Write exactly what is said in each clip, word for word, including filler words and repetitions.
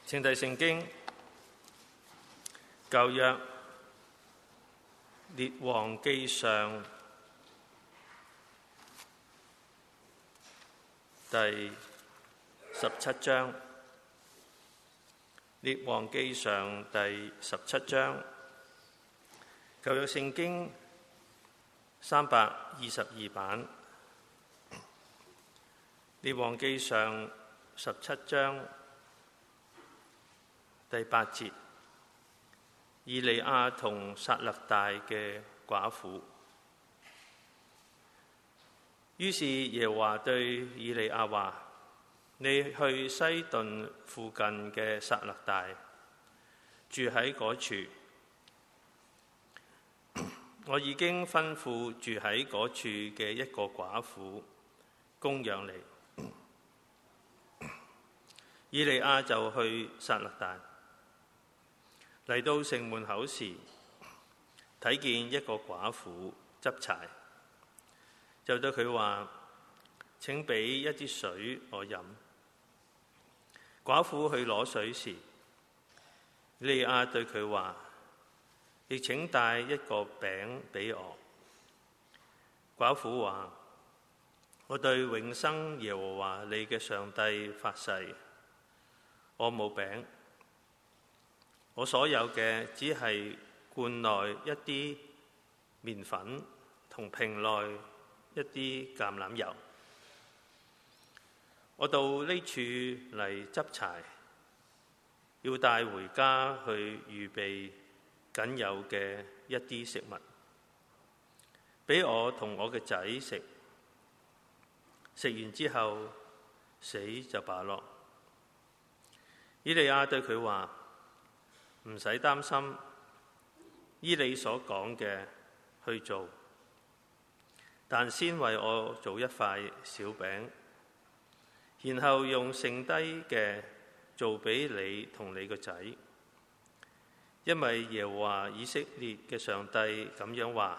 請睇聖經舊約列王記上第十七章，列王記上第十七章，舊約聖經三百二十二版，列王記上十七章第八節，以利亞同撒勒大嘅寡婦。於是耶和華對以利亞話：你去西頓附近嘅撒勒大，住喺嗰處。我已經吩咐住喺嗰處嘅一個寡婦供養你。以利亞就去撒勒大，嚟到城門口時，睇見一個寡婦執柴，就對佢話：請俾一啲水我飲。寡婦去攞水時，以利亞對佢話：亦請帶一個餅俾我。寡婦話：我對永生耶和華你嘅上帝發誓，我冇餅，我所有嘅只係罐內一啲麵粉同瓶內一啲橄欖油。我到呢處嚟執柴，要帶回家去預備僅有嘅一啲食物，俾我同我嘅仔食。食完之後死就罷咯。以利亞對佢話：唔使擔心，依你所講嘅去做，但先為我做一塊小餅，然後用剩低嘅做俾你同你個仔，因為耶和華以色列嘅上帝咁樣話：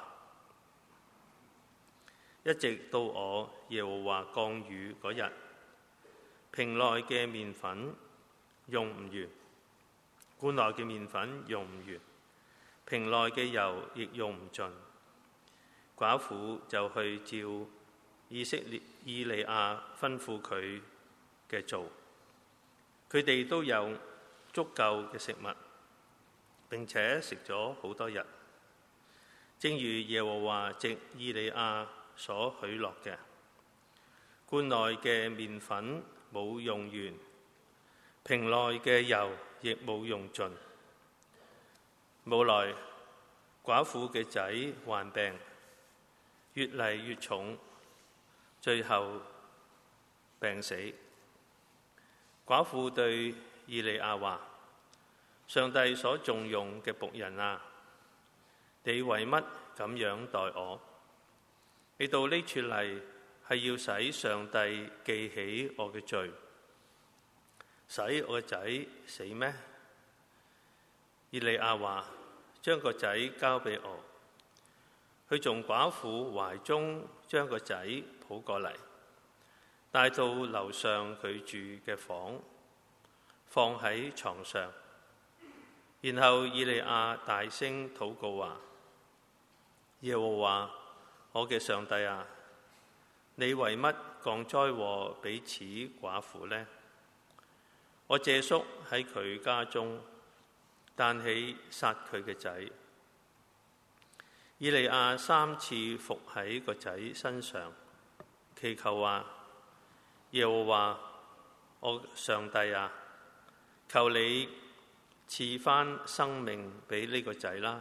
一直到我耶和華降雨嗰日，瓶內嘅麵粉用唔完，罐內嘅麵粉用唔完，瓶內嘅油亦用唔盡。寡婦就去照以色列以利亞吩咐佢嘅做，佢哋都有足夠嘅食物，並且食咗好多日。正如耶和華藉以利亞所許諾嘅，罐內嘅麵粉冇用完，瓶內嘅油亦冇用盡。無奈寡婦嘅仔患病，越嚟越重，最後病死。寡婦對以利亞話：上帝所重用嘅僕人啊，你為乜咁樣待我？你到呢處嚟係要使上帝記起我嘅罪，使我嘅仔死咩？以利亞話：將個仔交俾我。佢從寡婦懷中將個仔抱過嚟，帶到樓上佢住嘅房，放喺床上。然後以利亞大聲禱告話：耶和華我嘅上帝啊，你為乜降災禍俾此寡婦呢？我借宿喺佢家中，但起殺佢嘅仔。以利亞三次伏喺個仔身上，祈求話：耶和華我上帝啊，求你賜返生命俾呢個仔啦。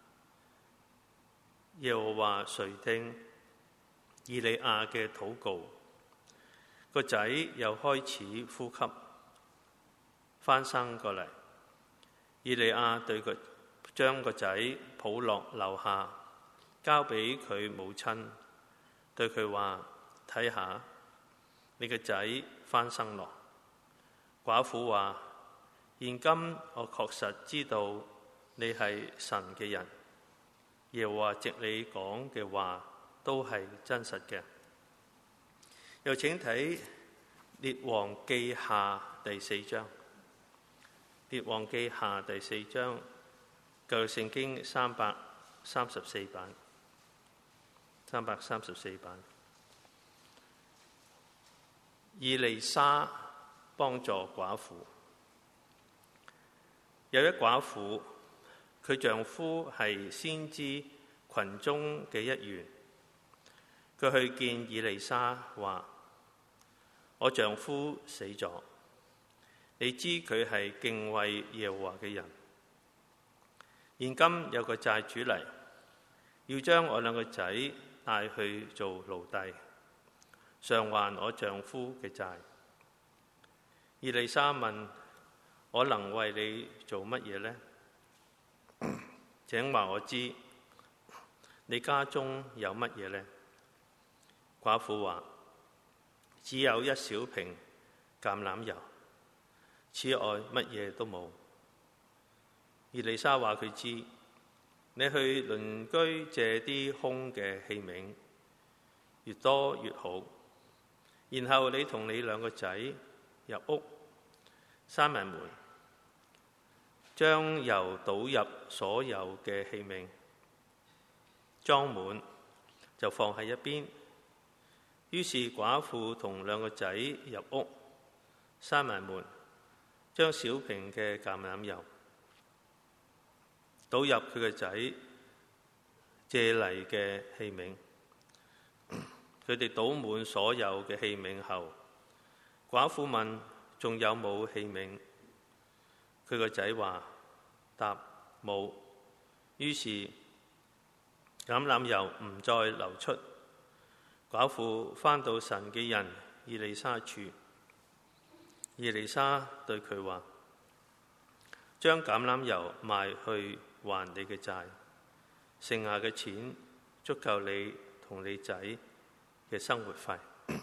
耶和華垂聽以利亞嘅禱告，個仔又開始呼吸，翻生過嚟。以利亞對佢將個仔抱落樓下，交俾佢母親，對佢話：睇下，你個仔翻生咯。寡婦話：現今我確實知道你係神嘅人，耶和華藉你講嘅話都係真實嘅。又請睇列王記下第四章。 列王記下第四章，舊約聖經三百三十四版，三百三十四版。以利沙幫助寡婦。有一寡婦，佢丈夫係先知群中嘅一員，佢去見以利沙話：我丈夫死咗，你知佢係敬畏耶和華嘅人。現今有個債主嚟，要將我兩個仔帶去做奴隸，償還我丈夫嘅債。以利沙問：我能為你做乜嘢呢？請話我知，你家中有乜嘢呢？寡婦話：只有一小瓶橄欖油，此外乜嘢都冇。以利沙話佢知，你去鄰居借啲空嘅器皿，越多越好。然後你同你兩個仔入屋，閂埋門，將油倒入所有嘅器皿，裝滿就放喺一邊。於是寡婦同兩個仔入屋，閂埋門，將小瓶嘅橄欖油倒入佢個仔借嚟嘅器皿。佢哋倒滿所有嘅器皿後，寡婦問：仲有冇器皿？佢個仔話：答冇。於是橄欖油唔再流出。寡婦返到神嘅人以利沙處，以利沙對佢話：將橄欖油賣去還你嘅債，剩下嘅錢足夠你同你仔嘅生活費。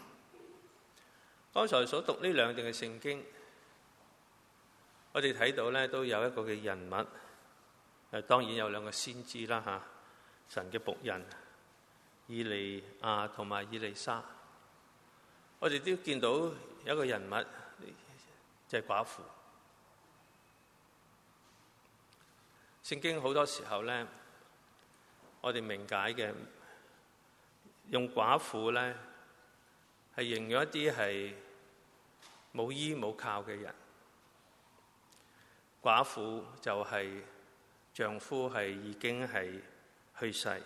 剛才所讀呢兩段嘅聖經，我哋睇到呢都有一個嘅人物，誒當然有兩個先知啦嚇，神嘅僕人以利亞同埋以利沙。我哋都見到有一個人物就係寡婦。聖經好多時候呢，我哋明解嘅用寡婦呢，係形容一啲係冇依冇靠嘅人。寡婦就係丈夫係已經係去世。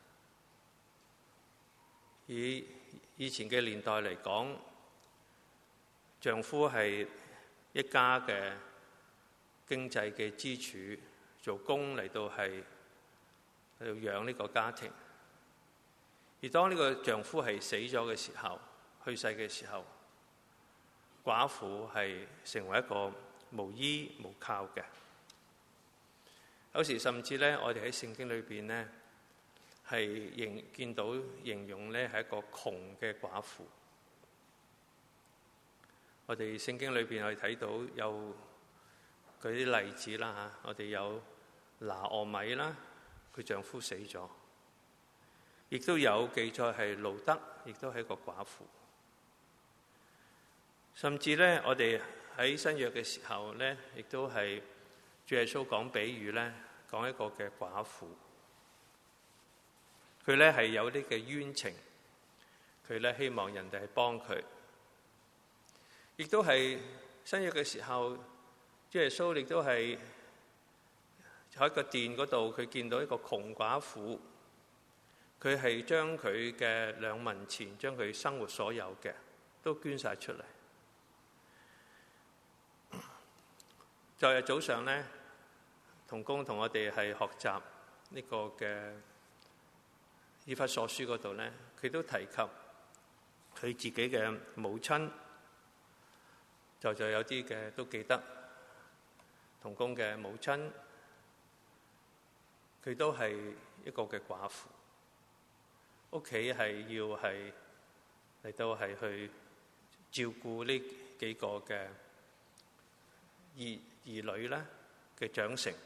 以以前嘅年代嚟講，丈夫係一家嘅經濟嘅支柱，做工嚟到係嚟到養呢個家庭。而當呢個丈夫係死咗嘅時候，去世嘅時候，寡婦係成為一個無依無靠嘅。有時甚至咧，我哋喺聖經裏邊呢，係形見到形容咧係一個窮嘅寡婦。我哋聖經裏邊我哋睇到有舉啲例子啦嚇，我哋有拿俄米啦，佢丈夫死咗，亦都有記載係路德，亦都係一個寡婦。甚至咧，我哋喺新約嘅時候咧，亦都係主耶穌講比喻咧，講一個嘅寡婦。佢咧係有啲嘅冤情，佢咧希望人哋係幫佢，亦都係新約嘅時候，主耶穌亦都係喺個殿嗰度，佢見到一個窮寡婦，佢係將佢嘅兩文錢，將佢生活所有嘅都捐晒出嚟。昨日早上咧，同工同我哋係學習呢個嘅以弗所書嗰度咧，佢都提及佢自己嘅母親，就就有啲嘅都記得同工嘅母親，佢都係一個嘅寡婦，屋企係要係嚟到係去照顧呢幾個嘅兒兒女咧嘅長成。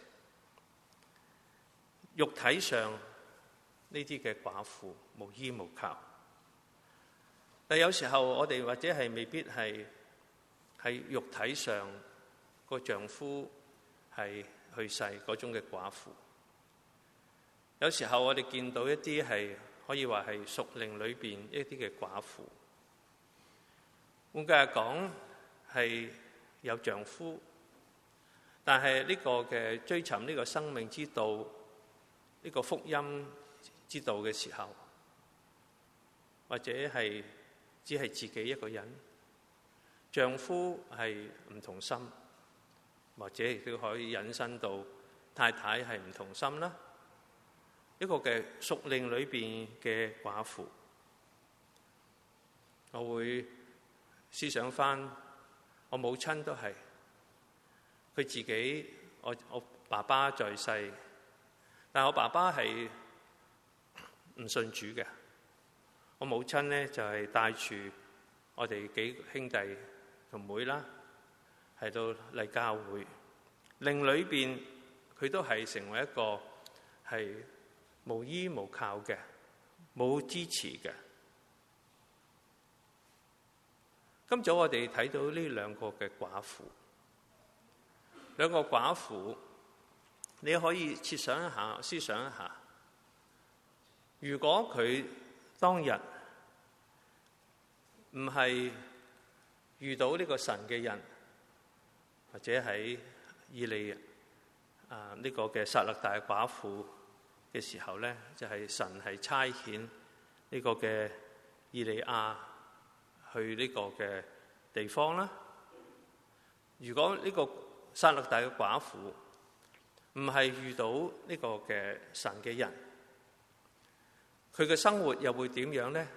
肉體上呢啲嘅寡婦無依無靠，但有時候我哋或者係未必係喺肉體上個丈夫係去世嗰種嘅寡婦。有時候我哋見到一啲係可以話係屬靈裏邊一啲嘅寡婦，換句話講係有丈夫，但係呢個嘅追尋呢個生命之道，呢個福音之道嘅時候，或者係只係自己一個人，丈夫係唔同心，或者亦都可以引申到太太係唔同心啦。一個嘅屬靈裏邊嘅寡婦，我會思想翻我母親都係佢自己，我我爸爸在世，但我爸爸係唔信主嘅。我母親呢，就係帶住我哋幾兄弟同妹啦，係到嚟教會，靈裏邊佢都係成為一個係無依無靠嘅，冇支持嘅。今早我哋睇到呢兩個嘅寡婦，兩個寡婦，你可以設想一下，思想一下，如果佢當日唔係遇到呢個神嘅人，或者喺以利啊呢個嘅撒勒大寡婦嘅時候咧，就係、是、神係差遣呢個嘅以利亞去呢個嘅地方啦。如果呢個撒勒大嘅寡婦唔係遇到呢個嘅神嘅人，佢嘅生活又會點樣咧？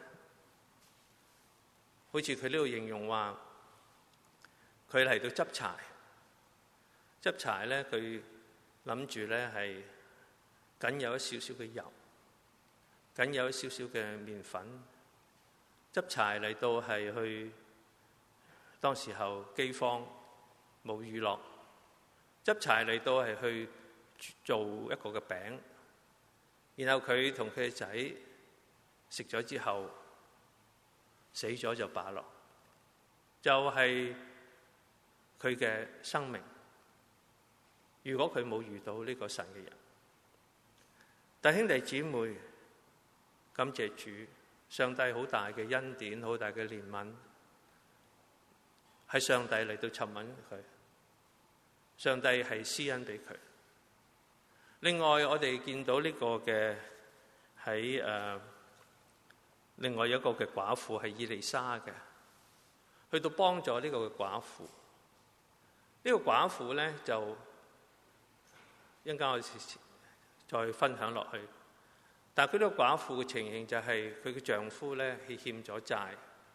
好似佢呢度形容話，佢嚟到執柴，執柴咧，佢諗住咧係僅有一少少嘅油，僅有一少少嘅麵粉，執柴嚟到係去，當時候饑荒冇娛樂，執柴嚟到係去做一個嘅餅，然後佢同佢嘅仔食咗之後死咗就罷落，就係佢嘅生命。如果佢冇遇到呢個神嘅人，弟兄弟姊妹，感謝主，上帝好大嘅恩典，好大嘅憐憫，係上帝嚟到尋揾佢，上帝係施恩俾佢。另外我哋見到呢個嘅喺誒另外一個嘅寡婦係以利沙嘅，去到幫助呢個嘅寡婦。呢、這個寡婦咧就一陣間我再分享落去。但係佢呢個寡婦嘅情形就係佢嘅丈夫咧係欠咗債，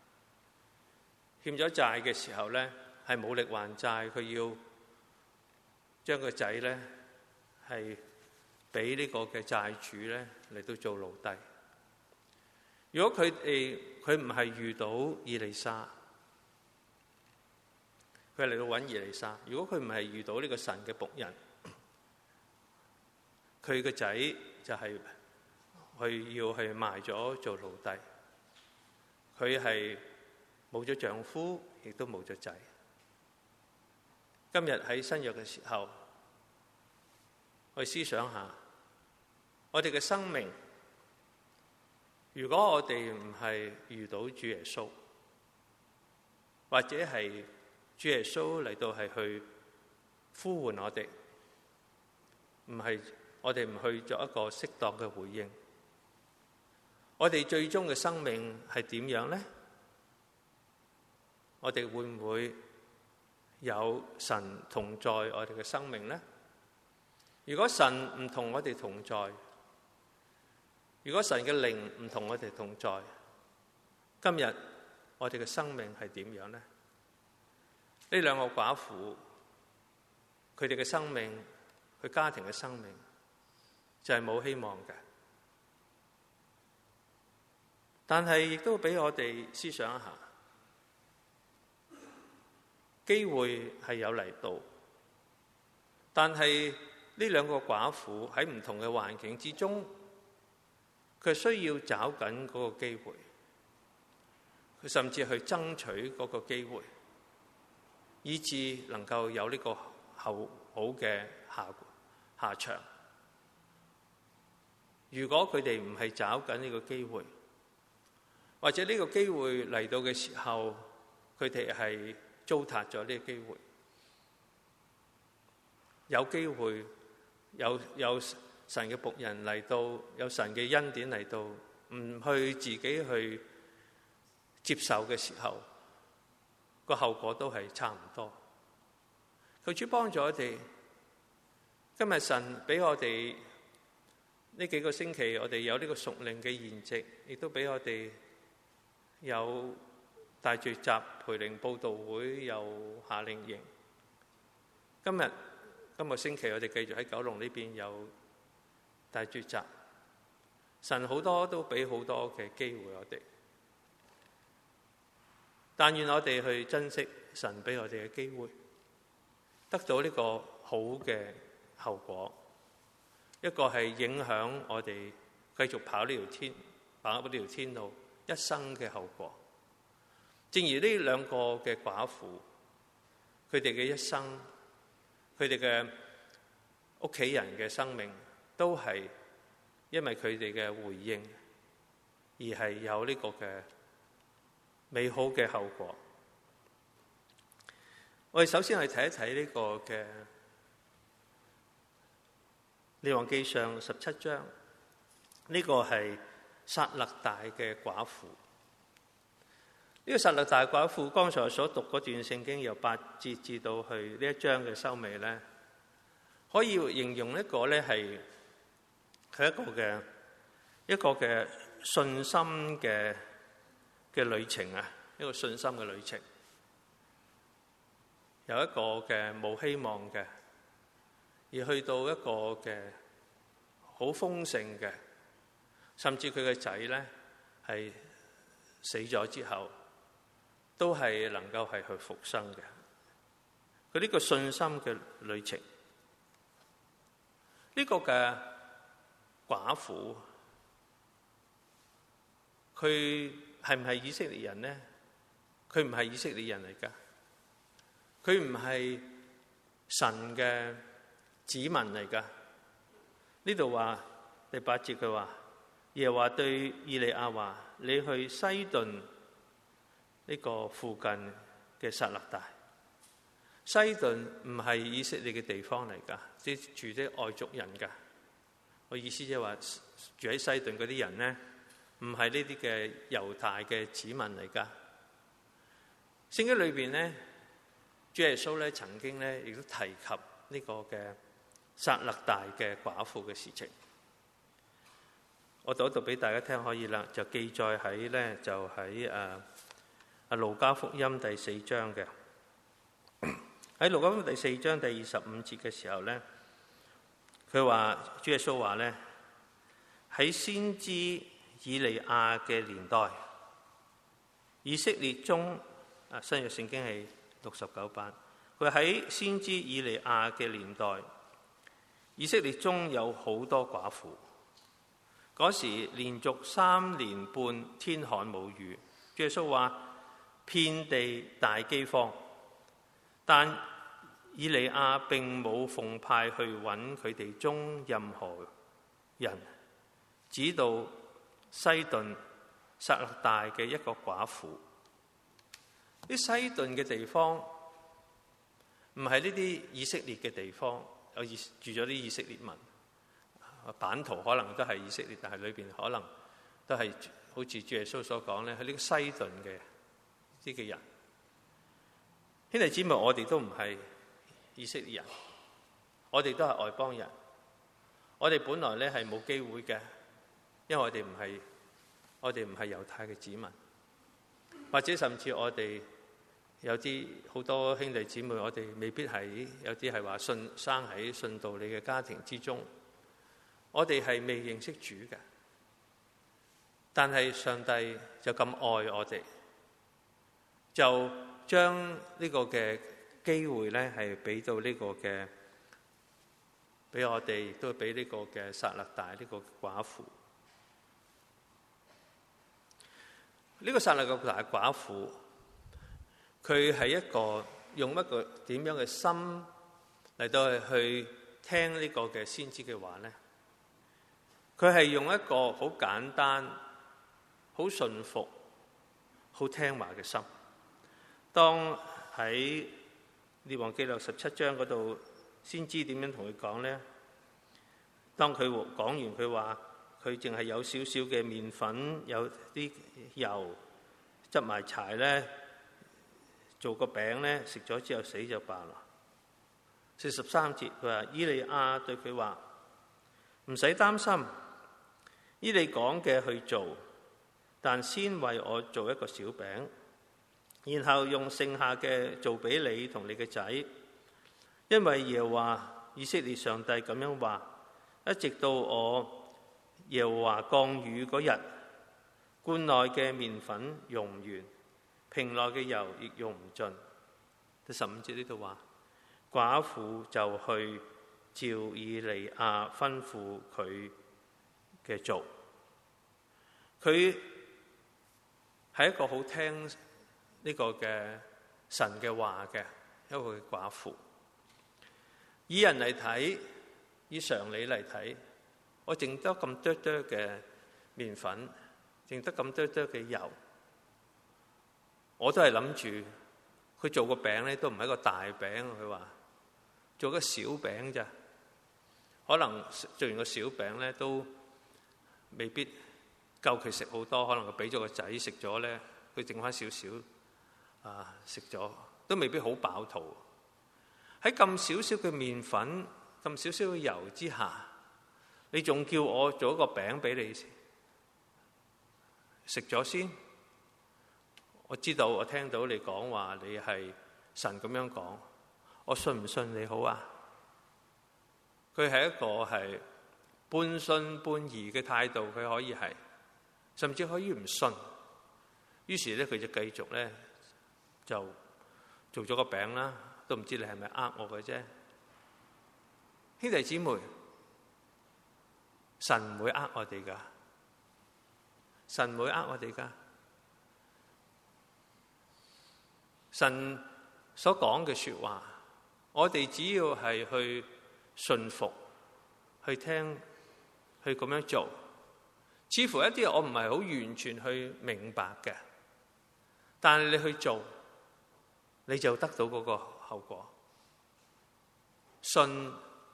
欠咗債嘅時候咧係冇力還債，佢要將個仔咧係俾呢個嘅債主咧嚟到做奴隸。如果佢哋佢唔係遇到以利沙，佢嚟到揾以利沙。如果佢唔係遇到呢個神嘅僕人，佢個仔就係去要去賣咗做奴隸。佢係冇咗丈夫，亦都冇咗仔。今日喺新約嘅時候，我哋思想下，我哋嘅生命。如果我哋唔係遇到主耶穌，或者係主耶穌嚟到係去呼喚我哋，唔係我哋唔去作一個適當嘅回應，我哋最終嘅生命係點樣呢？我哋會唔會有神同在我哋嘅生命呢？如果神唔同我哋同在，如果神嘅靈唔同我哋同在，今日我哋嘅生命係點樣呢？呢兩個寡婦，佢哋嘅生命，佢家庭嘅生命就係冇希望嘅。但係亦都俾我哋思想一下，機會係有嚟到，但係呢兩個寡婦喺唔同嘅環境之中，佢需要找緊嗰個機會，佢甚至去爭取嗰個機會，以致能夠有呢個後好嘅下下場。如果佢哋唔係找緊呢個機會，或者呢個機會嚟到嘅時候，佢哋係糟蹋咗呢個機會。有機會有有神嘅僕人嚟到，有神嘅恩典嚟到，唔去自己去接受嘅時候，個後果都係差唔多。求主幫助我哋，今日神俾我哋呢幾個星期，我哋有呢個屬靈嘅筵席，亦都俾我哋有大聚集、培靈佈道會，有夏令營。今日今個星期我哋繼續喺九龍呢邊有大聚集，神好多都俾好多嘅機會我哋，但願我哋去珍惜神俾我哋嘅機會，得到呢個好嘅後果。一個係影響我哋繼續跑呢條天，跑呢條天路一生嘅後果。正如呢兩個嘅寡婦，佢哋嘅一生，佢哋嘅屋企人嘅生命，都係因為佢哋嘅回應，而係有呢個嘅美好嘅後果。我哋首先去睇一睇呢個嘅列王記上十七章，呢、這個係撒勒大嘅寡婦。呢、這個撒勒大寡婦，剛才所讀嗰段聖經由八節至到去呢一章嘅收尾咧，可以形容一個咧係佢一個嘅一個嘅信心嘅嘅旅程啊，一個信心嘅旅程，有一個嘅冇希望嘅，而去到一個嘅好豐盛嘅，甚至佢嘅仔咧係死咗之後，都係能夠係去復生嘅。佢呢個信心嘅旅程，呢個嘅寡婦，佢係唔係以色列人呢？佢唔係以色列人嚟㗎，佢唔係神嘅子民嚟㗎。呢度話第八節佢話，耶和華對以利亞話：你去西頓呢個附近嘅撒勒大。西頓唔係以色列嘅地方嚟㗎，即係住啲外族人㗎。我意思即係話住喺西頓嗰啲人呢，唔係呢啲嘅猶大嘅子民嚟㗎。聖經裏邊呢，主耶穌咧曾經咧亦都提及呢個嘅撒勒大嘅寡婦嘅事情。我讀一讀俾大家聽可以啦，就記載喺咧就喺誒啊路加福音第四章嘅。喺路加福音第四章第二十五節嘅時候咧，佢話主耶穌話咧，喺先知以利亞嘅年代，以色列中啊新約聖經係六十九版，佢喺先知以利亞嘅年代，以色列中有好多寡婦。嗰時連續三年半天旱冇雨，主耶穌話遍地大饑荒，但以利亞並冇奉派去揾佢哋中任何人，只到西頓撒勒大嘅一個寡婦。啲西頓嘅地方唔係呢啲以色列嘅地方，有住咗啲以色列民，版圖可能都係以色列，但係裏邊可能都係好似主耶穌所講咧，喺呢個西頓嘅啲嘅人。兄弟姊妹，我哋都唔係以色列人，我哋都係外邦人。我哋本來咧係冇機會嘅，因為我哋唔係我哋唔係猶太嘅子民，或者甚至我哋有啲好多兄弟姊妹，我哋未必係有啲係話信生喺信道理嘅家庭之中，我哋係未認識主嘅。但係上帝就咁愛我哋，就將呢個嘅機會咧係俾到呢個嘅，俾我哋，亦都俾呢個嘅撒勒大呢個寡婦。呢個撒勒大寡婦，佢係一個用一個點樣嘅心嚟到去聽呢個嘅先知嘅話呢，佢係用一個好簡單、好順服、好聽話嘅心。當喺列王記錄十七章嗰度，先知點樣同佢講呢？當佢講完，佢話佢淨係有少少嘅麵粉，有啲油，執埋柴呢，做個餅呢，食咗之後死就罷啦。四十三節，佢話以利亞對佢話：唔使擔心，依你講嘅去做，但先為我做一個小餅，然後用剩下嘅做俾你同你嘅仔，因為耶和華以色列上帝咁樣話，一直到我耶和華降雨嗰日，罐內嘅麵粉用唔完，瓶內嘅油亦用唔盡。第十五節呢度話，寡婦就去照以利亞吩咐佢嘅做。佢係一個好聽呢個嘅神嘅話嘅一個寡婦。以人嚟睇，以常理嚟睇，我淨得咁多多嘅麵粉，淨得咁多多嘅油，我都係諗住佢做個餅咧，都唔係一個大餅。佢話做個小餅咋，可能做完個小餅咧都未必夠佢食好多，可能佢俾咗個仔食咗咧，佢剩翻少少啊，食咗都未必好飽肚。喺咁少少嘅麵粉、咁少少嘅油之下，你仲叫我做一個餅俾你食咗先？我知道，我聽到你講話，你係神咁樣講，我信唔信你好啊？佢係一個係半信半疑嘅態度，佢可以係，甚至可以唔信。於是咧，佢就繼續咧就做咗個餅啦，都唔知你係咪呃我嘅啫。兄弟姊妹，神唔會呃我哋噶，神唔會呃我哋噶。神所講嘅說話，我哋只要係去順服、去聽、去咁樣做，似乎一啲我唔係好完全去明白嘅，但係你去做，你就得到嗰個後果。信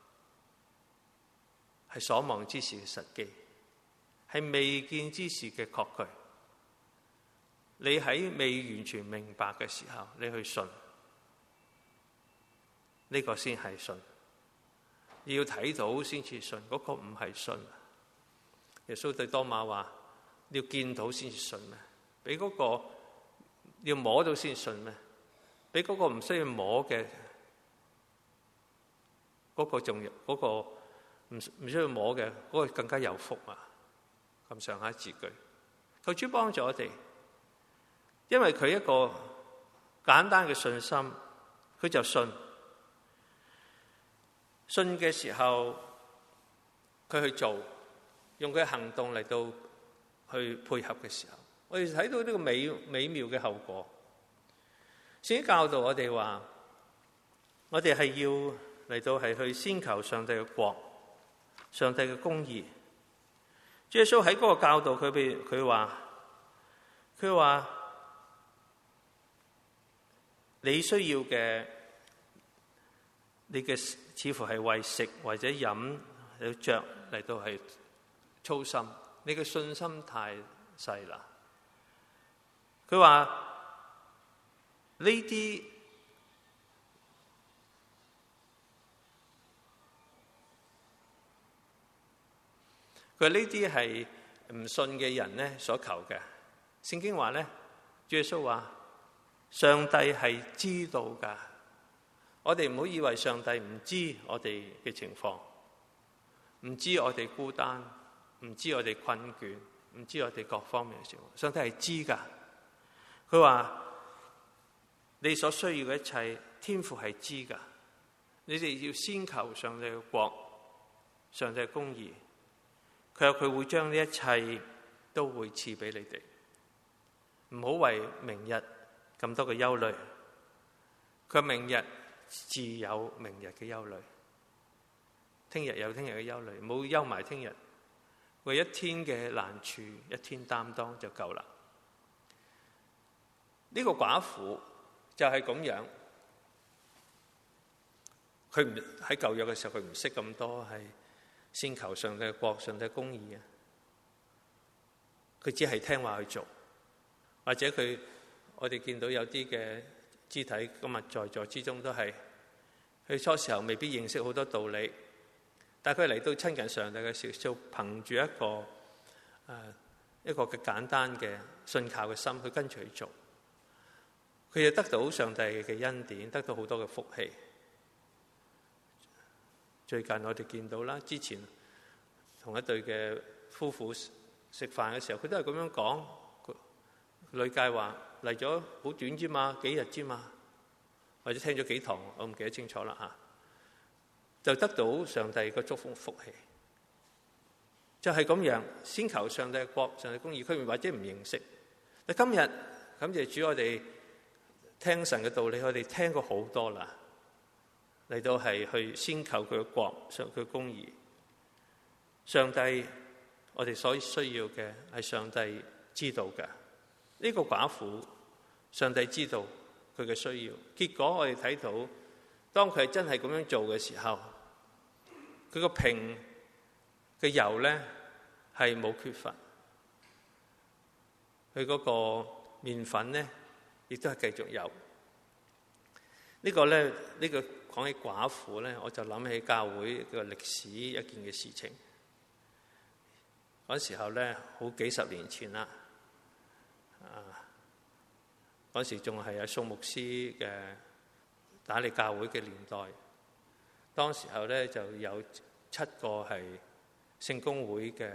係所望之事嘅實際，係未見之事嘅確據。你喺未完全明白嘅時候，你去信，呢個先係信。你要睇到先至信，嗰個唔係信。耶穌對多馬話：你要見到先至信咩？俾嗰個要摸到先信咩？俾嗰個唔需要摸嘅，嗰個仲嗰個唔唔需要摸嘅，嗰個更加有福啊！咁上下字句，求主幫助我哋。因為佢一個簡單嘅信心，佢就信。信嘅時候，佢去做，用佢嘅行動嚟到去配合嘅時候，我哋睇到呢個美美妙嘅後果。聖經教導我哋話，我哋係要嚟到係去先求上帝嘅國、上帝嘅公義。主耶穌喺嗰個教導佢邊，佢話，佢話。你需要嘅，你嘅似乎係為食或者飲、有着嚟到係操心，你嘅信心太細啦。佢話呢啲，佢話呢啲係唔信嘅人咧所求嘅。聖經話咧，主耶穌話。上帝係知道㗎，我哋唔好以為上帝唔知我哋嘅情況，唔知我哋孤單，唔知我哋困倦，唔知我哋各方面嘅情況。上帝係知㗎。佢話你所需要嘅一切，天父係知㗎。你哋要先求上帝嘅國，上帝嘅公義。佢話佢會將呢一切都會賜俾你哋，唔好為明日咁多嘅憂慮，佢明日自有明日嘅憂慮。聽日有聽日嘅憂慮，唔好憂埋聽日，為一天嘅難處一天擔當就夠啦。呢個寡婦就係咁樣，佢唔喺舊約嘅時候，佢唔識咁多，係先求上帝嘅國、上帝嘅公義啊。佢只係聽話去做，或者佢我哋見到有啲嘅肢體今日在座之中都係，佢初時候未必認識好多道理，但係佢嚟到親近上帝嘅時候，就憑住一個誒、呃、一個嘅簡單嘅信靠嘅心去跟住去做。佢就得到上帝嘅恩典，得到好多嘅福氣。最近我哋見到啦，之前同一對嘅夫婦食飯嘅時候，佢都係咁樣講。女介話嚟咗好短之嘛，幾日之嘛，或者聽咗幾堂，我唔記得清楚啦嚇。就得到上帝嘅祝福福氣，就係咁樣。先求上帝嘅國、上帝嘅公義，佢或者唔認識。但今日感謝主，我哋聽神嘅道理，我哋聽過好多啦，嚟到係去先求佢嘅國、上佢嘅公義。上帝，我哋所需要嘅係上帝知道嘅。呢個寡婦，上帝知道佢嘅需要。結果我哋睇到，當佢真係咁樣做嘅時候，佢個瓶嘅油咧係冇缺乏，佢嗰個麵粉咧，亦都係繼續有。這個、呢個咧，呢、這個講起寡婦咧，我就諗起教會嘅歷史一件嘅事情。嗰時候咧，好幾十年前啦，啊，嗰時仲係阿宋牧師嘅打理教會嘅年代。當時候咧就有七個係聖公會嘅，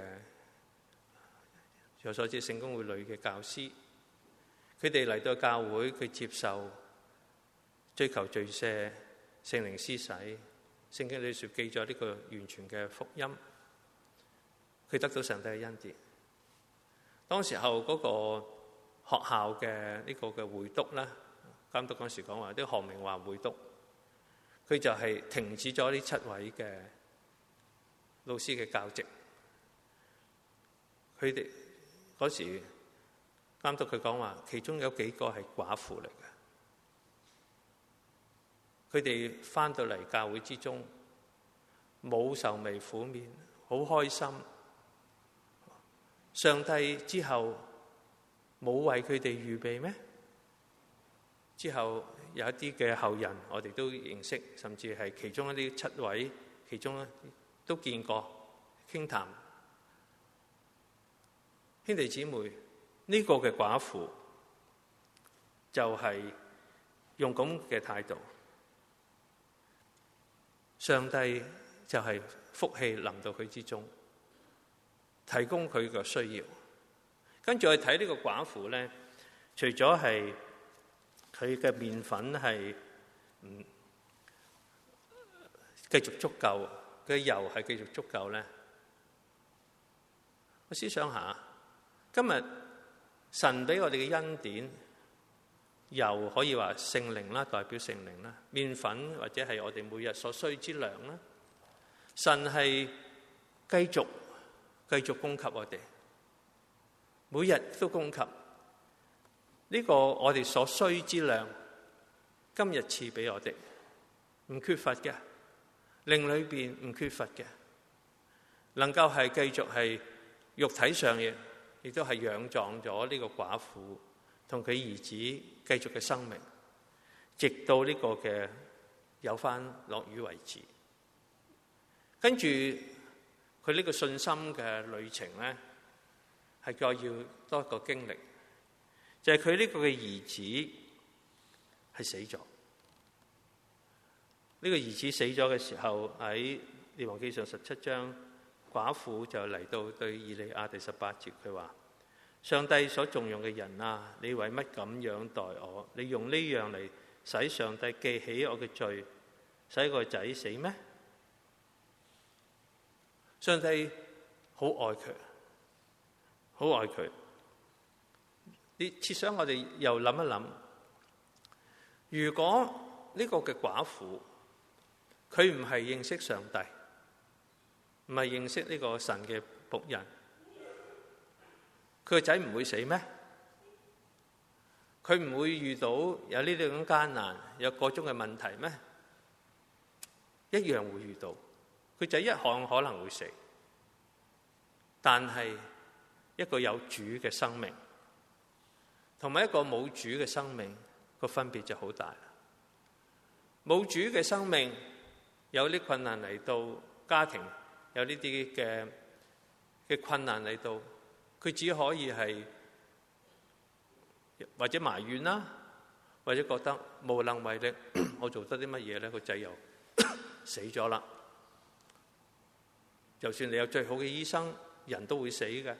據我所知聖公會裏嘅教師。佢哋嚟到教會，佢接受追求罪赦、聖靈施洗。聖經裏說記咗呢個完全嘅福音，佢得到上帝嘅恩典。當時候嗰個學校嘅呢個嘅會督咧，監督嗰時講話，啲學名話會督，佢就係停止咗呢七位嘅老師嘅教職。佢哋嗰時監督佢講話，其中有幾個係寡婦嚟嘅。佢哋返到嚟教會之中，冇愁眉苦面，好開心。上帝之後冇為佢哋預備咩？之後有一啲嘅後人，我哋都認識，甚至係其中一啲七位，其中都見過傾談。兄弟姊妹，呢個嘅寡婦就係用咁嘅態度，上帝就係福氣臨到佢之中，提供佢嘅需要。跟住我哋睇呢個寡婦咧，除咗係佢嘅麵粉係唔繼續足夠，佢嘅油係繼續足夠咧。我思想下，今日神俾我哋嘅恩典，油可以話聖靈啦，代表聖靈啦；麵粉或者係我哋每日所需之糧啦。神係繼續繼續供給我哋，每日都供給呢個我哋所需之糧，今日賜俾我哋，唔缺乏嘅，靈裏邊唔缺乏嘅，能夠係繼續係肉體上嘅，亦都係養壯咗呢個寡婦同佢兒子繼續嘅生命，直到呢個嘅有翻落雨為止。跟住佢呢個信心嘅旅程咧，係再要多一個經歷，就係佢呢個嘅兒子係死咗。呢個兒子死咗嘅時候，喺列王記上十七章，寡婦就嚟到對以利亞第十八節，佢話：上帝所重用嘅人啊，你為乜咁樣待我？你用呢樣嚟使上帝記起我嘅罪，使個仔死咩？上帝好愛佢，好愛佢。你設想我哋又諗一諗，如果呢個嘅寡婦，佢唔係認識上帝，唔係認識呢個神嘅僕人，佢個仔唔會死咩？佢唔會遇到有呢啲咁艱難，有各種嘅問題咩？一樣會遇到。佢仔一項可能會死，但係一個有主嘅生命，同埋一個冇主嘅生命，個分別就好大啦。冇主嘅生命有啲困難嚟到，家庭有呢啲嘅嘅困難嚟到，佢只可以係或者埋怨啦，或者覺得無能為力。我做得啲乜嘢咧？個仔又死咗啦。就算你有最好嘅醫生，人都會死嘅；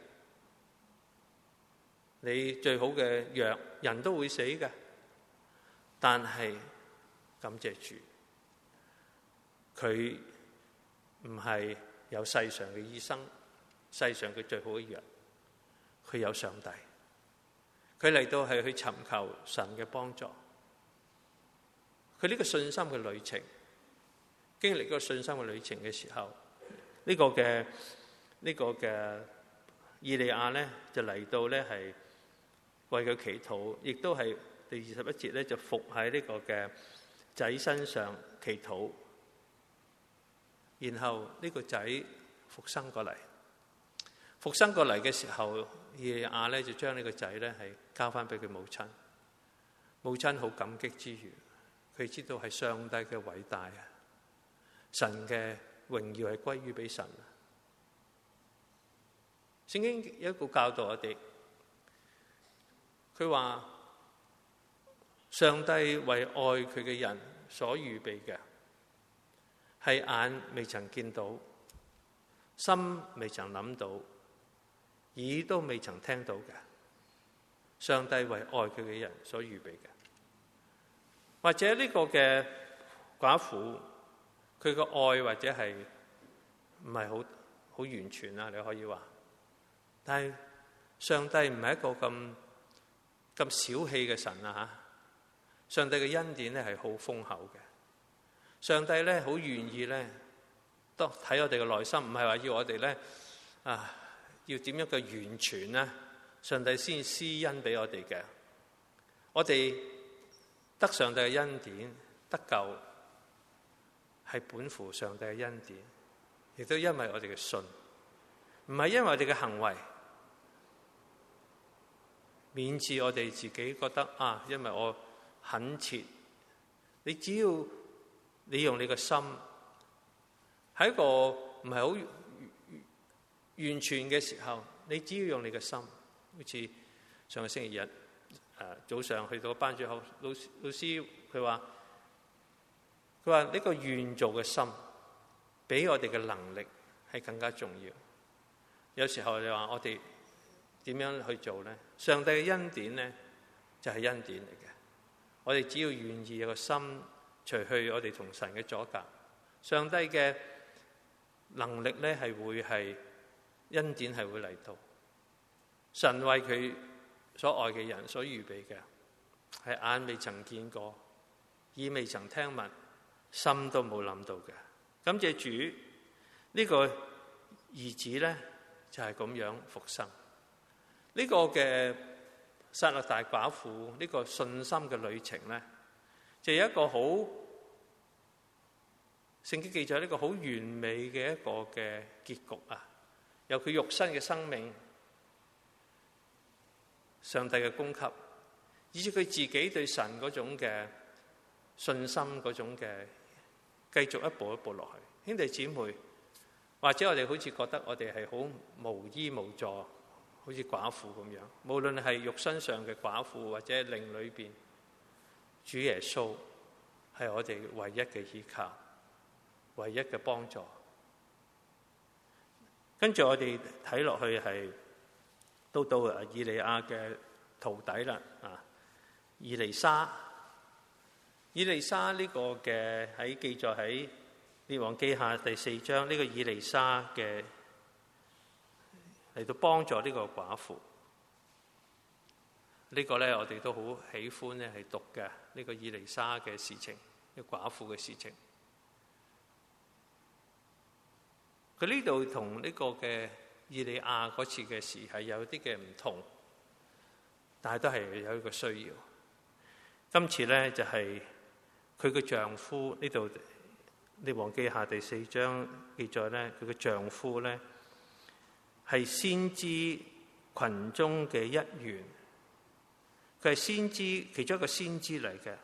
你最好嘅藥，人都會死嘅。但係感謝主，佢唔係有世上嘅醫生，世上嘅最好嘅藥，佢有上帝。佢嚟到係去尋求神嘅幫助。佢呢個信心嘅旅程，經歷嗰個信心嘅旅程嘅時候，呢、這個嘅呢、這個嘅以利亞咧就嚟到咧係為佢祈禱，亦都係第二十一節咧就伏喺呢個嘅仔身上祈禱，然後呢個仔復生過嚟，復生過嚟嘅時候，以利亞咧就將呢個仔咧係交翻俾佢母親，母親好感激之餘，佢知道係上帝嘅偉大啊，神嘅榮耀係歸於俾神。聖經有一個教導我哋，佢話上帝為愛佢嘅人所預備嘅，係眼未曾見到，心未曾諗到，耳都未曾聽到嘅。上帝為愛佢嘅人所預備嘅，或者呢個嘅寡婦，佢個愛或者係唔係好好完全啊？你可以話，但係上帝唔係一個咁咁小氣嘅神啊！吓，上帝嘅恩典咧係好豐厚嘅。上帝咧好願意咧，都睇我哋嘅內心，唔係話要我哋咧啊，要點樣嘅完全咧，上帝先施恩俾我哋嘅。我哋得上帝嘅恩典，得救係本乎上帝嘅恩典，亦都因為我哋嘅信，唔係因為我哋嘅行為，免致我哋自己覺得啊，因為我懇切。你只要你用你嘅心，喺一個唔係好完全嘅時候，你只要用你嘅心，好似上個星期日誒、呃、早上去到班主任老師老師佢話佢話呢個願做嘅心，比我哋嘅能力係更加重要。有時候你話我哋點樣去做咧？上帝嘅恩典咧就係、是、恩典嚟嘅。我哋只要願意有個心，除去我哋同神嘅阻隔，上帝嘅能力咧係會係恩典係會嚟到。神為佢所愛嘅人所預備嘅，係眼未曾見過，耳未曾聽聞，心都冇諗到嘅。感謝主，呢、這個兒子咧就係、是、咁樣復生。呢、這個嘅撒勒大寡婦呢、這個信心嘅旅程咧，就有一個好聖經記載呢個好完美嘅一個嘅結局啊！由佢肉身嘅生命，上帝嘅供給，以至佢自己對神嗰種嘅信心嗰種嘅繼續一步一步落去。兄弟姊妹，或者我哋好似覺得我哋係好無依無助，好似寡婦咁樣，無論係肉身上嘅寡婦，或者靈裏邊，主耶穌係我哋唯一嘅依靠，唯一嘅幫助。跟住我哋睇落去係都到啊以利亞嘅徒弟啦啊，以利沙。以利沙呢個嘅喺記載喺列王記下第四章，呢、這個以利沙嘅嚟到幫助呢個寡婦。這個、呢個咧我哋都好喜歡咧係讀嘅呢、這個以利沙嘅事情， 嘅寡婦嘅事情。佢呢度同呢個嘅以利亞嗰次嘅事係有啲嘅唔同，但係都係有一個需要。今次咧就係佢嘅丈夫，呢度列王記下第四章記載咧，佢嘅丈夫咧係先知群中嘅一員，佢係先知其中一個先知嚟嘅。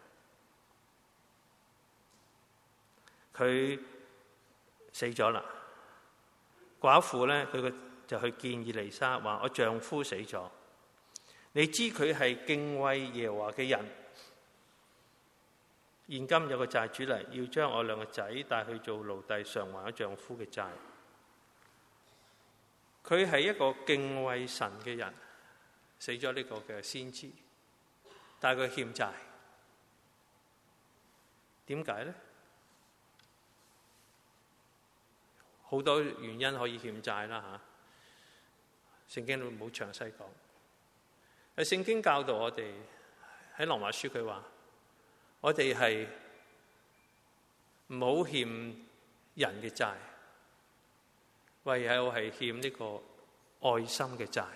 佢死咗啦，寡婦咧佢個就去見以利沙，話我丈夫死咗，你知佢係敬畏耶和華嘅人。現今有個債主嚟，要將我兩個仔帶去做奴隸，償還我丈夫嘅債。佢係一個敬畏神嘅人，死咗呢個嘅先知，但係佢欠債。點解呢？好多原因可以欠債啦嚇，聖經都冇詳細講。喺聖經教導我哋喺羅馬書佢話，我哋係唔好欠人嘅債，唯有係欠呢個愛心嘅債。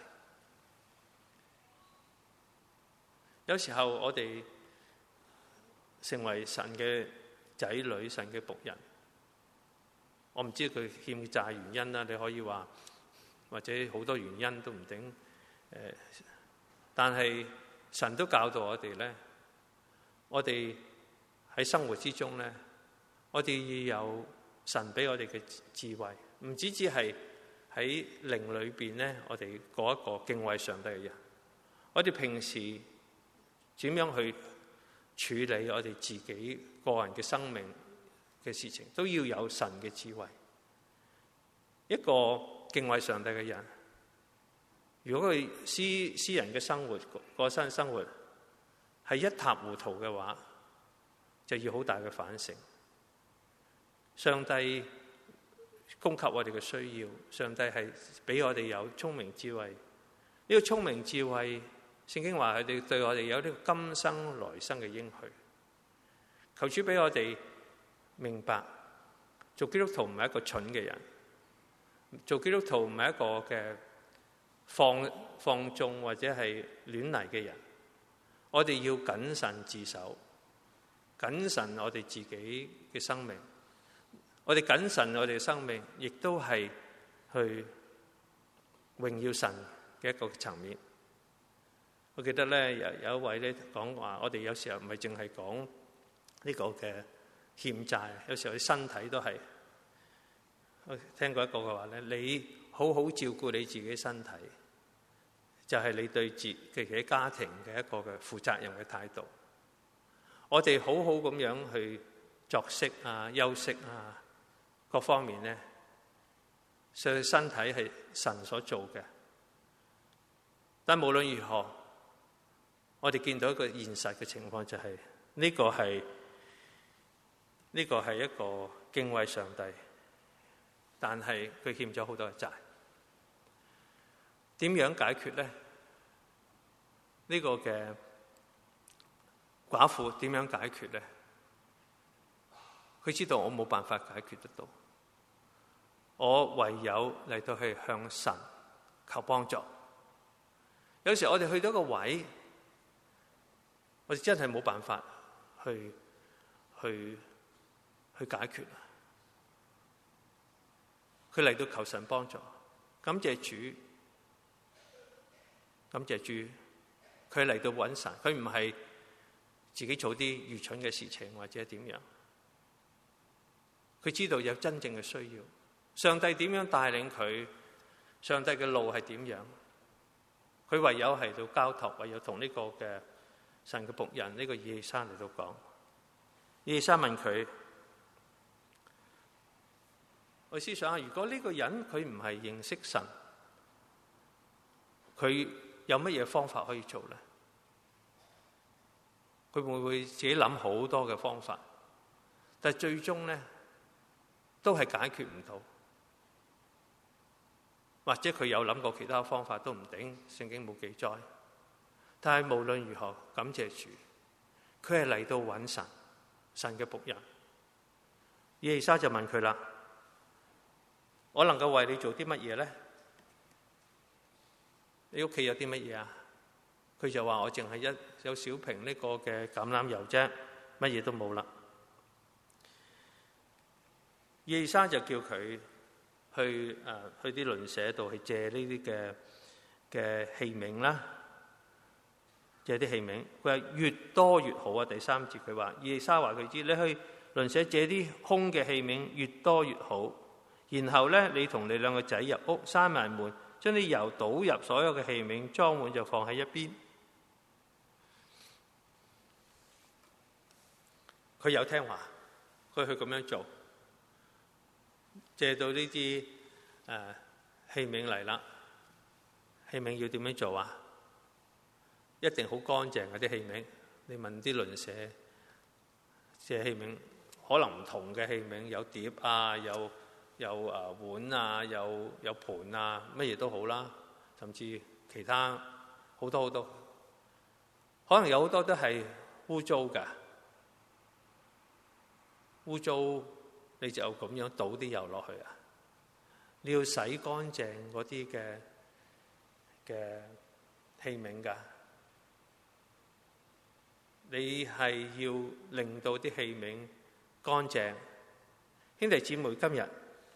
有時候我哋成為神嘅仔女、神嘅僕人，我唔知佢欠債原因啦，你可以話或者好多原因都唔定。誒，但係神都教導我哋咧，我哋喺生活之中咧，我哋要有神俾我哋嘅智慧，唔止只係喺靈裏邊咧，我哋過一個敬畏上帝嘅人。我哋平時點樣去處理我哋自己個人嘅生命嘅事情，都要有神嘅智慧。一個敬畏上帝嘅人，如果佢私私人嘅生活、個身生活係一塌糊塗嘅話，就要好大嘅反省。上帝供給我哋嘅需要，上帝係俾我哋有聰明智慧。呢個聰明智慧，聖經話佢哋對我哋有呢個今生來生嘅應許。求主俾我哋明白，做基督徒唔係一個蠢嘅人，做基督徒唔係一個嘅放放縱或者係亂嚟嘅人。我哋要謹慎自守，謹慎我哋自己嘅生命。我哋謹慎我哋嘅生命，亦都係去榮耀神嘅一個層面。我記得咧有有一位咧講話，我哋有時候唔係淨係講呢個嘅欠債，有時候你身體都係。我聽過一個嘅話咧，你好好照顧你自己身體，就係你對自己家庭嘅一個嘅負責任嘅態度。我哋好好咁樣去作息啊、休息啊，各方面咧，所以身體係神所做嘅。但無論如何，我哋見到一個現實嘅情況，就係呢個係呢個係一個敬畏上帝，但係佢欠咗好多嘅債。點樣解決咧？呢個嘅寡婦點樣解決咧？佢知道我冇辦法解決得到，我唯有嚟到去向神求幫助。有時我哋去到一個位，我哋真係冇辦法去去去解決。佢嚟到求神幫助，感謝主，感謝主。佢嚟到揾神，佢唔係自己做啲愚蠢嘅事情或者點樣。佢知道有真正嘅需要，上帝點樣帶領佢，上帝嘅路係點樣，佢唯有係到交託，唯有同呢個嘅神嘅僕人呢個以利沙嚟到講。以利沙問佢，我思想下，如果呢個人佢唔係認識神，佢有乜嘢方法可以做咧？佢會唔會自己諗好多嘅方法，但係最終咧都係解決唔到，或者佢有諗過其他方法都唔定，聖經冇記載。但係無論如何，感謝主，佢係嚟到揾神， 神嘅僕人。以利沙就問佢啦：我能夠為你做啲乜嘢咧？你屋企有啲乜嘢啊？佢就話：我淨係一有小瓶呢個嘅橄欖油啫，乜嘢都冇啦。以利沙就叫佢去誒、呃、去啲鄰舍度去借呢啲嘅嘅器皿啦，借啲器皿。佢話越多越好啊！第三節佢話，以利沙話佢知，你去鄰舍借啲空嘅器皿，越多越好。然後咧，你同你兩個仔入屋，閂埋門，將啲油倒入所有嘅器皿，裝滿就放喺一邊。佢有聽話，佢去咁樣做，借到呢啲誒器皿嚟啦。器皿要點樣做啊？一定好乾淨嗰啲器皿。你問啲鄰舍借器皿，可能唔同嘅器皿，有碟啊，有有誒碗啊，有有盤啊，乜嘢都好啦，甚至其他好多好多，可能有好多都係污糟㗎。污糟你就咁樣倒啲油落去啊！你要洗乾淨嗰啲嘅嘅器皿㗎，你係要令到啲器皿乾淨。兄弟姊妹，今日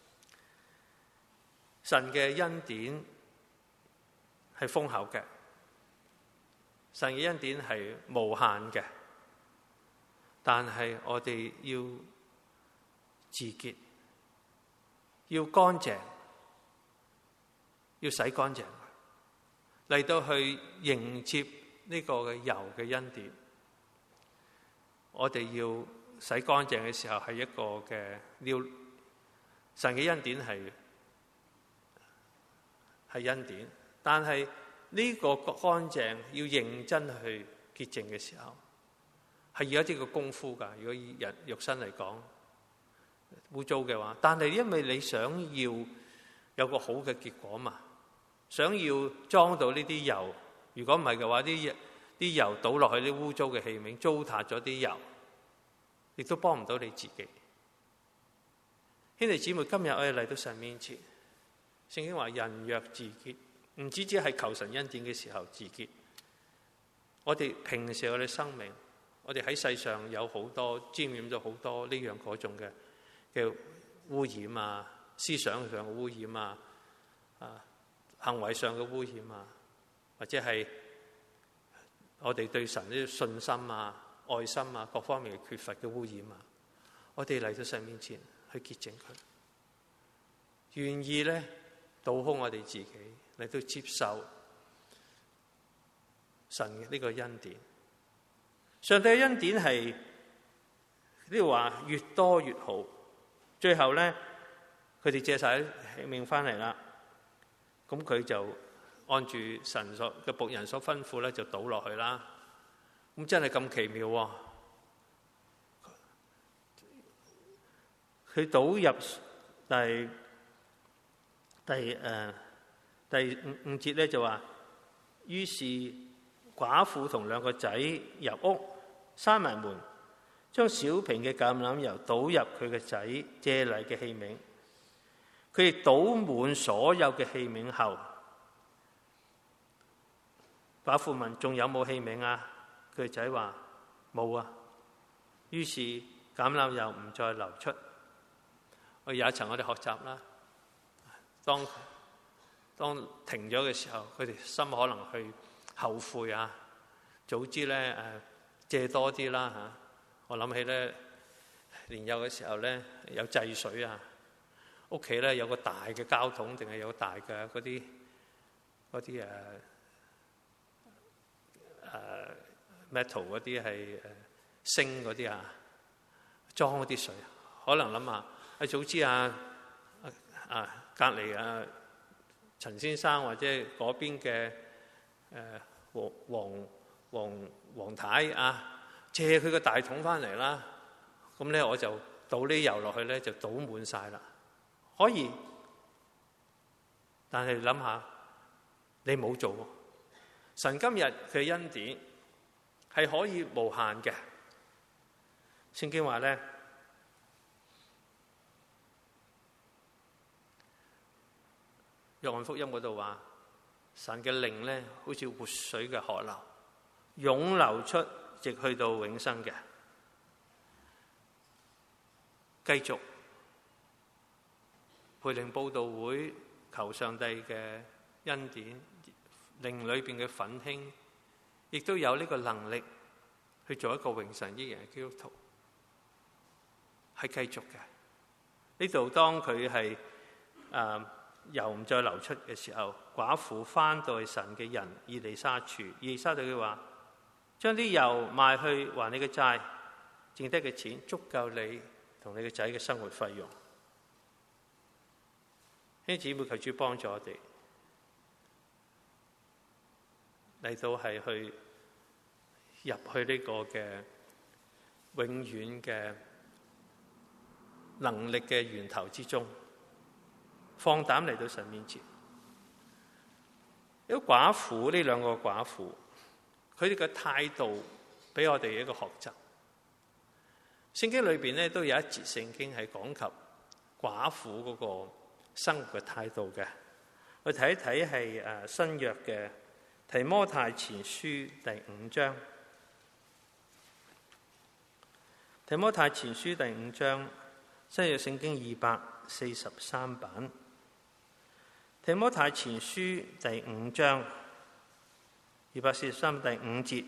神嘅恩典係豐厚嘅，神嘅恩典係無限嘅，但係我哋要自潔，要乾淨，要洗乾淨，嚟到去迎接呢個嘅油嘅恩典。我哋要洗乾淨嘅時候係一個嘅，要神嘅恩典係係恩典，但係呢個乾淨要認真去潔淨嘅時候，係要一啲嘅功夫㗎。如果以人肉身嚟講，污糟嘅話，但係因為你想要有個好嘅結果嘛，想要裝到呢啲油，如果唔係嘅話，啲啲油倒落去啲污糟嘅器皿，糟蹋咗啲油，亦都幫唔到你自己。兄弟姊妹，今日我哋嚟到神面前，聖經話人若自潔，唔止只係求神恩典嘅時候自潔，我哋平時我哋生命，我哋喺世上有好多沾染咗好多呢樣嗰種嘅嘅污染啊，思想上嘅污染啊，啊行為上嘅污染啊，或者係我哋對神啲信心啊、愛心啊各方面嘅缺乏嘅污染啊，我哋嚟到神面前去潔淨佢，願意咧倒空我哋自己嚟到接受神嘅呢個恩典。上帝嘅恩典係呢度話越多越好。最後咧，佢哋借晒器皿翻嚟啦，咁佢就按住神所嘅僕人所吩咐咧，就倒落去啦。咁真係咁奇妙喎！佢倒入第第誒、呃、第五五節咧就話，於是寡婦同兩個仔入屋，閂埋門，將小瓶嘅橄欖油倒入佢嘅仔借嚟嘅器皿，佢哋倒滿所有嘅器皿後，寡婦問：仲有冇器皿啊？佢仔話冇啊。於是橄欖油唔再流出。我有一層我哋學習啦，當當停咗嘅時候，佢哋心可能去後悔啊，早知咧誒借多啲啦嚇。我諗起咧年幼嘅時候咧有制水啊，屋企咧有個大嘅膠桶，定係有個大嘅嗰啲嗰啲誒誒 metal 嗰啲係誒升嗰啲啊，裝嗰啲水，可能諗下啊，早知啊啊隔離啊陳先生或者嗰邊嘅誒黃黃黃黃太啊，借佢個大桶翻嚟啦，咁咧我就倒啲油落去咧，就倒滿晒啦。可以，但係諗下，你冇做。神今日嘅恩典係可以無限嘅， 聖經話咧，約翰福音嗰度話，神嘅靈咧好似活水嘅河流，湧流出，直去到永生嘅。繼續培靈佈道會，求上帝嘅恩典，靈裏邊嘅奮興，亦都有呢個能力去做一個榮神益人嘅基督徒，係繼續嘅。呢度當佢係誒油唔再流出嘅時候，寡婦翻到去神嘅人以利沙處，以利沙對佢話：將啲油賣去還你嘅債，剩低嘅錢足夠你同你個仔嘅生活費用。兄弟姊妹，求主幫助我哋嚟到係去入去呢個嘅永遠嘅能力嘅源頭之中，放膽嚟到神面前。有寡婦，呢兩個寡婦，佢哋嘅態度俾我哋一個學習。聖經裏邊咧都有一節聖經係講及寡婦嗰個生活嘅態度嘅。我睇一睇係誒新約嘅提摩太前書第五章。提摩太前書第五章，新約聖經二百四十三版。提摩太前書第五章二百四十三第五節，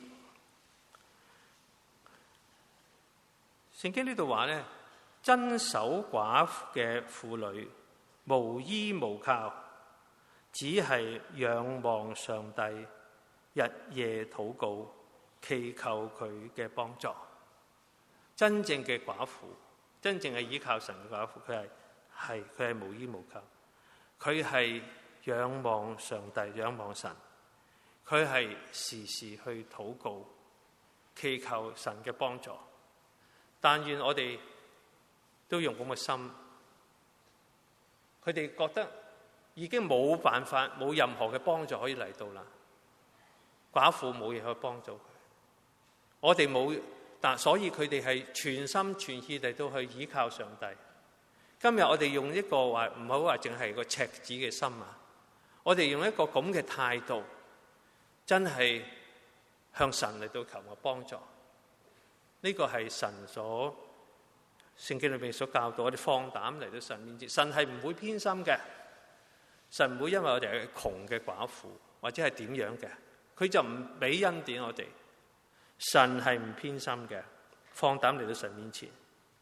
聖經呢度話咧，真守寡嘅婦女無依無靠，只係仰望上帝，日夜禱告，祈求佢嘅幫助。真正嘅寡婦，真正係依靠神嘅寡婦，佢係係佢係無依無靠。佢係仰望上帝，仰望神，佢係時時去禱告，祈求神嘅幫助。但願我哋都用咁嘅心。佢哋覺得已經冇辦法，冇任何嘅幫助可以嚟到啦。寡婦冇嘢可以幫助佢，我哋冇，但所以佢哋係全心全意嚟到去依靠上帝。今日我哋用一個話唔好話淨係個赤子嘅心啊，我哋用一個咁嘅態度，真係向神嚟到求我幫助。呢個係神所聖經裏面所教導我哋放膽嚟到神面前。神係唔會偏心嘅，神唔會因為我哋係窮嘅寡婦或者係點樣嘅，佢就唔俾恩典我哋。神係唔偏心嘅，放膽嚟到神面前。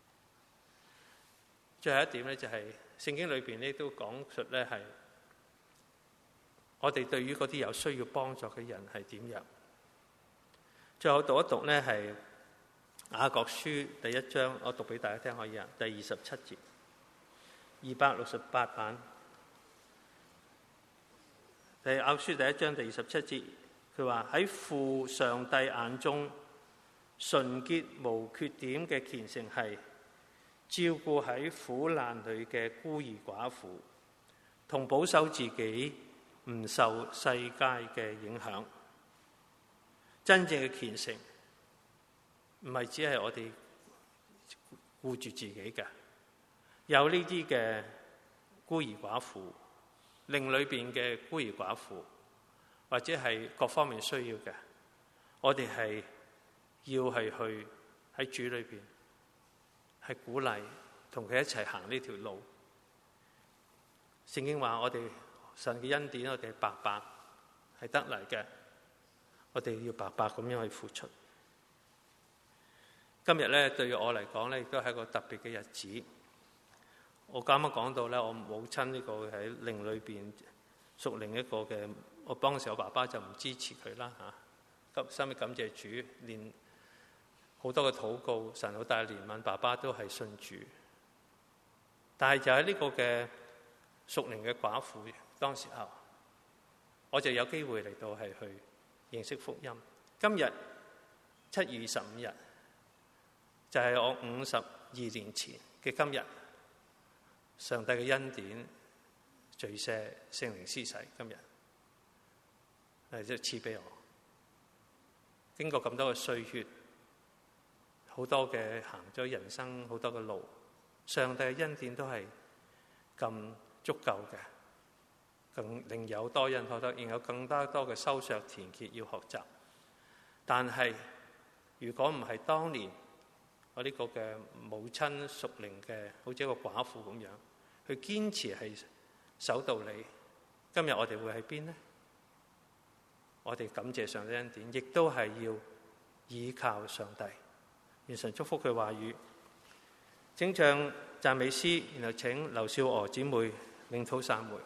最後一點咧，就係聖經裏邊咧都講述咧係我哋對於嗰啲有需要幫助嘅人係點樣。最後讀一讀咧係雅各書第一章，我讀俾大家聽可以啊？第二十七節，二百六十八版。第雅各書第一章第二十七節，佢話喺父上帝眼中純潔無缺點嘅虔誠係照顧喺苦難裏嘅孤兒寡婦，同保守自己唔受世界嘅影響。真正嘅虔誠唔係只係我哋顧住自己嘅，有呢啲嘅孤兒寡婦，另裏邊嘅孤兒寡婦，或者係各方面需要嘅，我哋係要係去喺主裏邊係鼓勵同佢一齊行呢條路。聖經話我哋神嘅恩典，我哋係白白係得嚟嘅，我哋要白白咁樣去付出。今日咧對我嚟講咧，亦都係一個特別嘅日子。我啱啱講到咧，我母親呢個喺靈裏邊屬另一個嘅，我當時我爸爸就唔支持佢啦嚇。咁收尾感謝主，連好多嘅禱告，神好大嘅憐憫，爸爸都係信主。但係就喺呢個嘅屬靈嘅寡婦當時候，我就有機會嚟到係去認識福音。今日七月二十五日，就係、是、我五十二年前嘅今日，上帝嘅恩典罪赦聖靈施洗，今日係即係賜俾我。經過咁多嘅歲月， 好多嘅行咗人生好多嘅路，上帝嘅恩典都係咁足夠嘅，更另有多恩可得，仍有更加多嘅收穫田稭要學習。但係如果唔係當年我呢個嘅母親屬靈嘅，好似一個寡婦咁樣，去堅持係守道理，今日我哋會喺邊呢？我哋感謝上帝恩典，亦都係要依靠上帝。願神祝福佢話語。請唱讚美詩，然後請劉少娥姊妹領禱散會。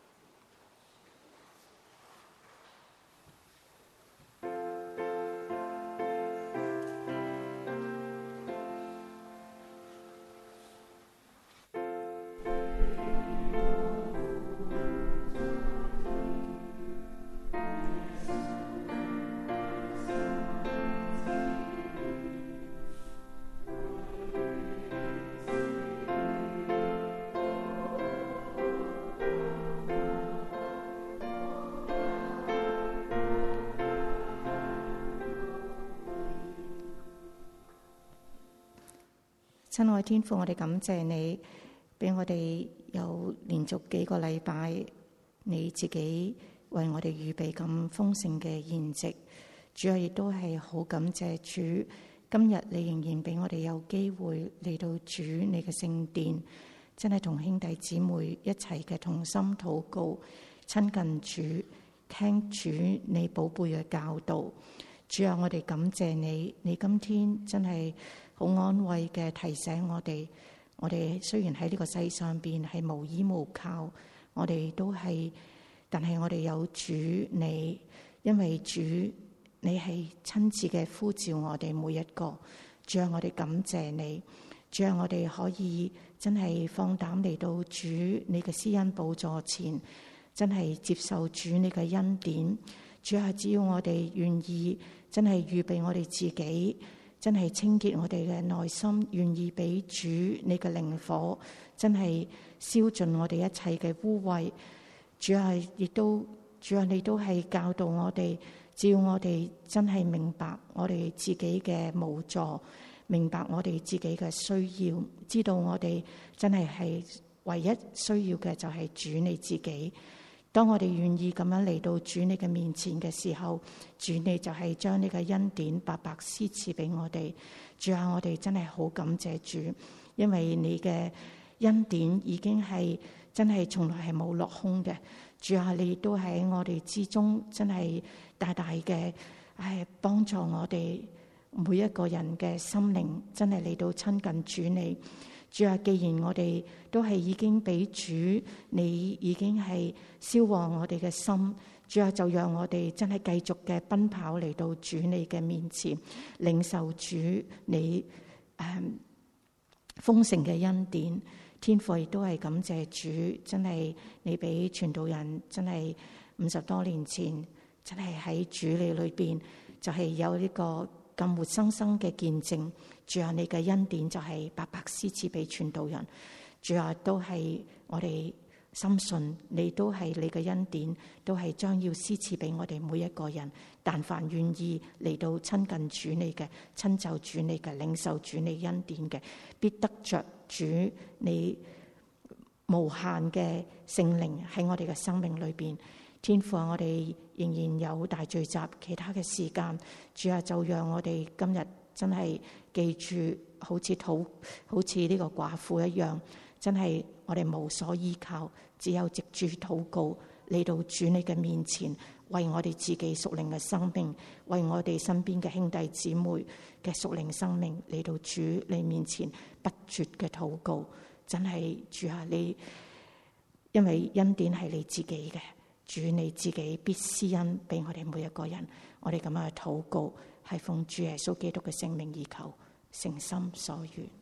親愛天父，我哋感謝你，俾我哋有連續幾個禮拜，你自己為我哋預備咁豐盛嘅筵席。主啊，亦都係好感謝主，今日你仍然俾我哋有機會嚟到主你嘅聖殿，真係同兄弟姊妹一齊嘅同心禱告，親近主，聽主你寶貝嘅教導。主啊，我哋感謝你，你今天真係好安慰嘅提醒我哋，我哋雖然喺呢個世上邊係無依無靠，我哋都係，但係我哋有主你，因為主你係親自嘅呼召我哋每一個。主啊，我哋感謝你，主啊，我哋可以真係放膽嚟到主你嘅施恩寶座前，真係接受主你嘅恩典。主啊，只要我哋願意，真係預備我哋自己，真係清潔我哋嘅內心，願意俾主你嘅靈火，真係燒盡我哋一切嘅污穢。主啊，亦都主啊，你都係教導我哋，只要我哋真係明白我哋自己嘅無助，明白我哋自己嘅需要，知道我哋真係係唯一需要嘅就係主你自己。當我哋願意咁樣嚟到主你嘅面前嘅時候，主你就係將你嘅恩典白白施賜俾我哋。主啊，我哋真係好感謝主，因為你嘅恩典已經係真係從來係冇落空嘅。主啊，你都喺我哋之中真係大大嘅係幫助我哋每一個人嘅心靈，真係嚟到親近主你。主啊，既然我哋都係已經俾主你已經係消旺我哋嘅心，主啊，就讓我哋真係繼續嘅奔跑嚟到主你嘅面前，領受主你誒豐盛嘅恩典。天父亦都係感謝主，真係你俾傳道人真係五十多年前真係喺主你裏邊就係有呢個咁活生生嘅見證。主啊，你嘅恩典就係白白施賜俾傳道人。主啊，都係我哋深信你都係你嘅恩典，都係將要施賜俾我哋每一個人。但凡願意嚟到親近主你嘅，親就主你嘅，領受主你恩典嘅，必得着主你無限嘅聖靈喺我哋嘅生命裏邊。天父啊，我哋仍然有大聚集其他嘅時間，主啊，就讓我哋今日真係記住，好似禱，好似呢個寡婦一樣，真係我哋無所依靠，只有藉住禱告嚟到主你嘅面前，為我哋自己屬靈嘅生命，為我哋身邊嘅兄弟姊妹嘅屬靈生命嚟到主你面前不絕嘅禱告。真係主啊，你因為恩典係你自己嘅，主你自己必施恩俾我哋每一個人。我哋咁樣去禱告，係奉主耶穌基督嘅聖名而求，誠心所願。